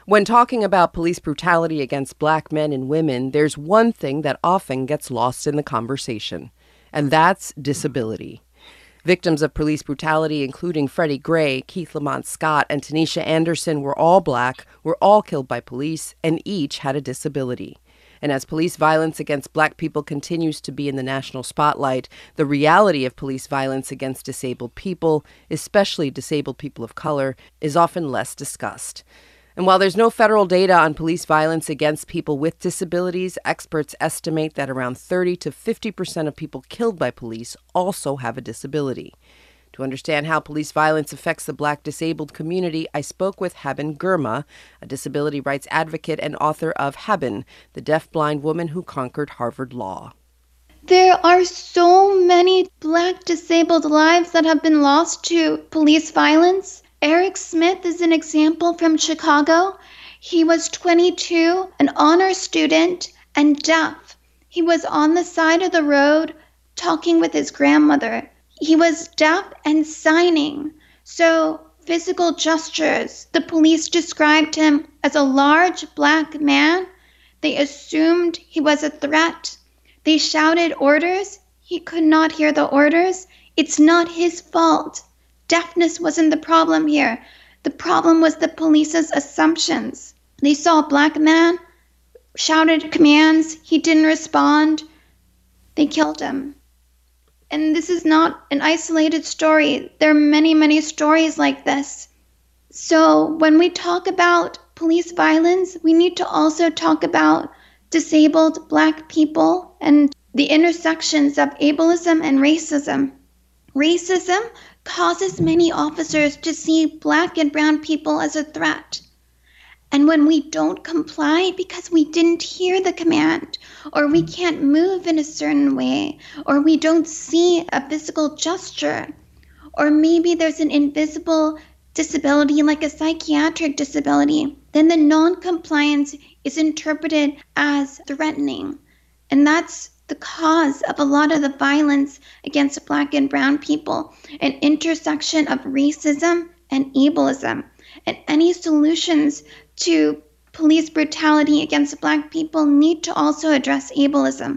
When talking about police brutality against black men and women, there's one thing that often gets lost in the conversation, and that's disability. Victims of police brutality, including Freddie Gray, Keith Lamont Scott, and Tanisha Anderson, were all black, were all killed by police, and each had a disability. And as police violence against black people continues to be in the national spotlight, the reality of police violence against disabled people, especially disabled people of color, is often less discussed. And while there's no federal data on police violence against people with disabilities, experts estimate that around 30 to 50% of people killed by police also have a disability. To understand how police violence affects the black disabled community, I spoke with Haben Girma, a disability rights advocate and author of Haben, the deaf-blind woman who conquered Harvard Law. There are so many black disabled lives that have been lost to police violence. Eric Smith is an example from Chicago. He was 22, an honor student, and deaf. He was on the side of the road talking with his grandmother. He was deaf and signing, so physical gestures. The police described him as a large black man. They assumed he was a threat. They shouted orders. He could not hear the orders. It's not his fault. Deafness wasn't the problem here. The problem was the police's assumptions. They saw a black man, shouted commands, he didn't respond, they killed him. And this is not an isolated story. There are many, many stories like this. So when we talk about police violence, we need to also talk about disabled black people and the intersections of ableism and racism. Racism causes many officers to see black and brown people as a threat. And when we don't comply because we didn't hear the command, or we can't move in a certain way, or we don't see a physical gesture, or maybe there's an invisible disability like a psychiatric disability, then the non-compliance is interpreted as threatening. And that's the cause of a lot of the violence against black and brown people, an intersection of racism and ableism. And any solutions to police brutality against black people need to also address ableism.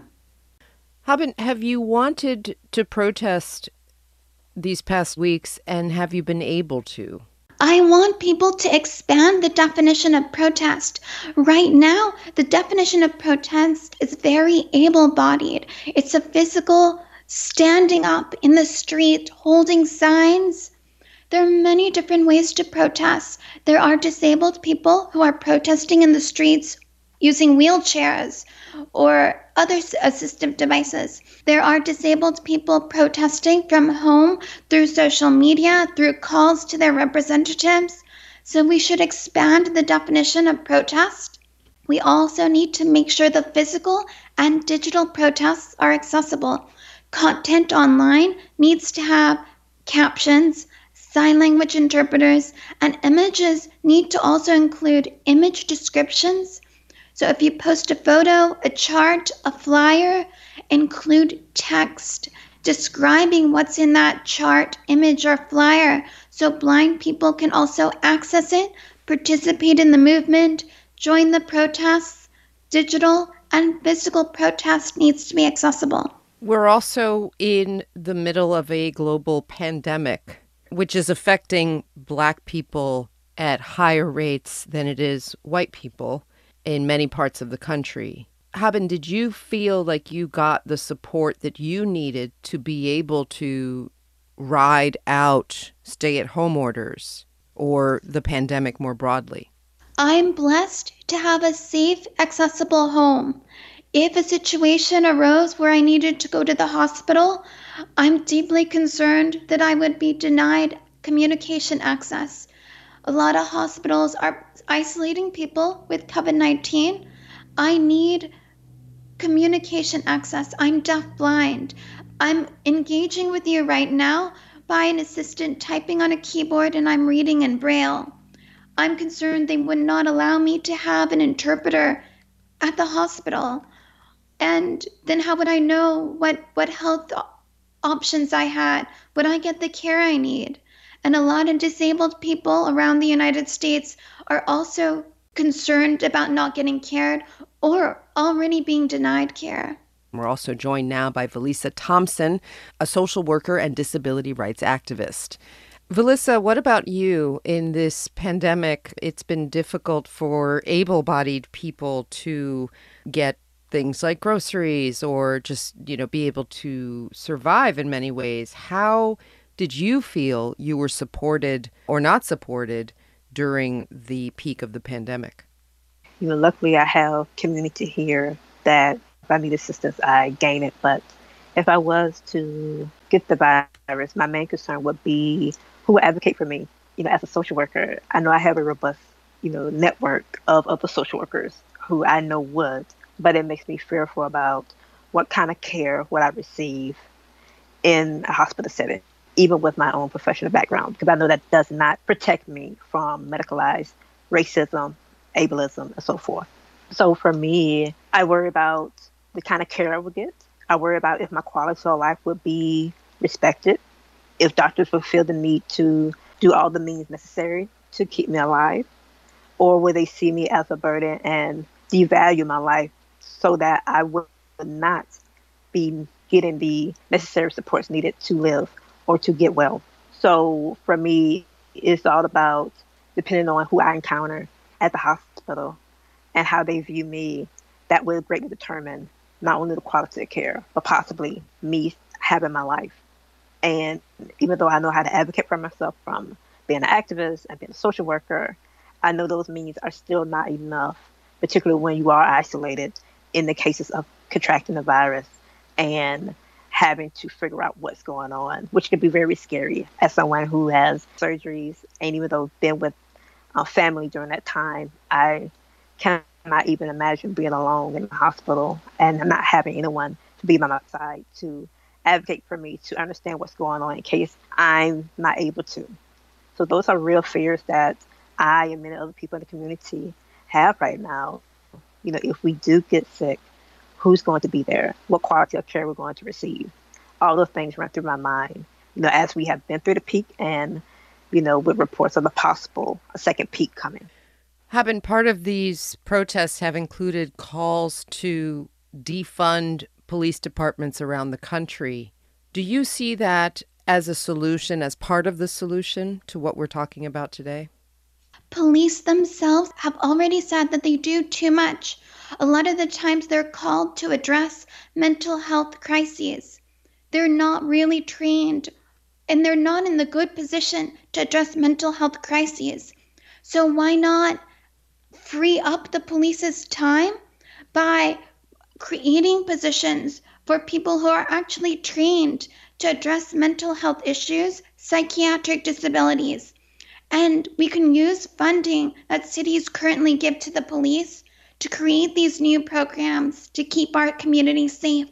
Haben, have you wanted to protest these past weeks, and have you been able to? I want people to expand the definition of protest. Right now, the definition of protest is very able-bodied. It's a physical standing up in the street, holding signs. There are many different ways to protest. There are disabled people who are protesting in the streets using wheelchairs or other assistive devices. There are disabled people protesting from home through social media, through calls to their representatives. So we should expand the definition of protest. We also need to make sure the physical and digital protests are accessible. Content online needs to have captions, sign language interpreters, and images need to also include image descriptions. So if you post a photo, a chart, a flyer, include text describing what's in that chart, image, or flyer so blind people can also access it, participate in the movement, join the protests. Digital and physical protest needs to be accessible. We're also in the middle of a global pandemic, which is affecting black people at higher rates than it is white people in many parts of the country. Haben, did you feel like you got the support that you needed to be able to ride out stay-at-home orders or the pandemic more broadly? I'm blessed to have a safe, accessible home. If a situation arose where I needed to go to the hospital, I'm deeply concerned that I would be denied communication access. A lot of hospitals are isolating people with COVID-19. I need communication access. I'm deaf-blind. I'm engaging with you right now by an assistant typing on a keyboard, and I'm reading in Braille. I'm concerned they would not allow me to have an interpreter at the hospital. And then how would I know what health options I had? Would I get the care I need? And a lot of disabled people around the United States are also concerned about not getting cared, or already being denied care. We're also joined now by Velissa Thompson, a social worker and disability rights activist. Velissa, what about you? In this pandemic, it's been difficult for able-bodied people to get things like groceries or just, be able to survive in many ways. How did you feel you were supported or not supported during the peak of the pandemic? Luckily I have community here that if I need assistance, I gain it. But if I was to get the virus, my main concern would be who would advocate for me. As a social worker, I know I have a robust, network of other social workers who I know would, but it makes me fearful about what kind of care would I receive in a hospital setting, even with my own professional background, because I know that does not protect me from medicalized racism, ableism, and so forth. So for me, I worry about the kind of care I would get. I worry about if my quality of life would be respected, if doctors would feel the need to do all the means necessary to keep me alive, or will they see me as a burden and devalue my life so that I would not be getting the necessary supports needed to live or to get well. So for me, it's all about depending on who I encounter at the hospital and how they view me. That will greatly determine not only the quality of care, but possibly me having my life. And even though I know how to advocate for myself from being an activist and being a social worker, I know those means are still not enough, particularly when you are isolated in the cases of contracting the virus and having to figure out what's going on, which can be very scary as someone who has surgeries and even though been with family during that time. I cannot even imagine being alone in the hospital and not having anyone to be by my side to advocate for me, to understand what's going on in case I'm not able to. So those are real fears that I and many other people in the community have right now. If we do get sick, who's going to be there? What quality of care we're going to receive? All those things run through my mind, as we have been through the peak and, with reports of a second peak coming. Haben, part of these protests have included calls to defund police departments around the country. Do you see that as a solution, as part of the solution to what we're talking about today? Police themselves have already said that they do too much. A lot of the times they're called to address mental health crises. They're not really trained and they're not in the good position to address mental health crises. So why not free up the police's time by creating positions for people who are actually trained to address mental health issues, psychiatric disabilities. And we can use funding that cities currently give to the police to create these new programs to keep our community safe.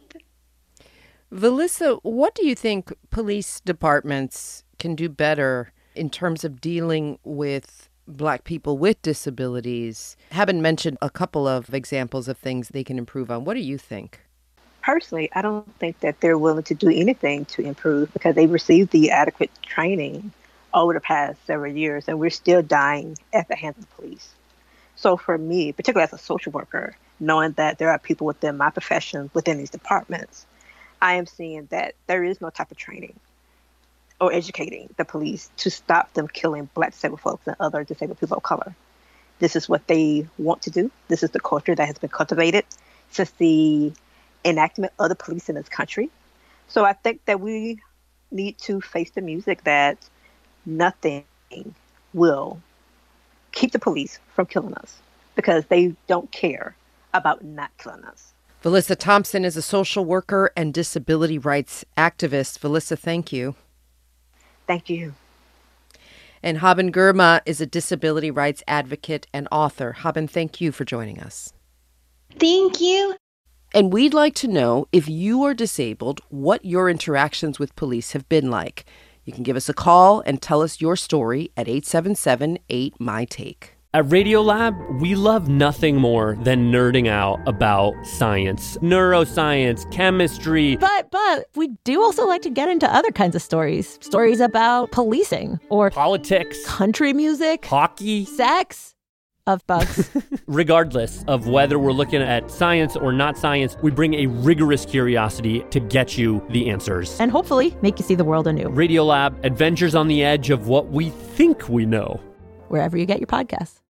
Velissa, what do you think police departments can do better in terms of dealing with Black people with disabilities? Haben mentioned a couple of examples of things they can improve on. What do you think? Personally, I don't think that they're willing to do anything to improve because they've received the adequate training over the past several years, and we're still dying at the hands of the police. So for me, particularly as a social worker, knowing that there are people within my profession, within these departments, I am seeing that there is no type of training or educating the police to stop them killing Black disabled folks and other disabled people of color. This is what they want to do. This is the culture that has been cultivated since the enactment of the police in this country. So I think that we need to face the music that nothing will keep the police from killing us because they don't care about not killing us. Velissa Thompson is a social worker and disability rights activist. Velissa, thank you. Thank you. And Haben Girma is a disability rights advocate and author. Haben, thank you for joining us. Thank you. And we'd like to know, if you are disabled, what your interactions with police have been like. You can give us a call and tell us your story at 877-8-MY-TAKE. At Radiolab, we love nothing more than nerding out about science, neuroscience, chemistry. But we do also like to get into other kinds of stories. Stories about policing or politics, country music, hockey, sex, of bugs. Regardless of whether we're looking at science or not science, we bring a rigorous curiosity to get you the answers. And hopefully make you see the world anew. Radiolab, adventures on the edge of what we think we know. Wherever you get your podcasts.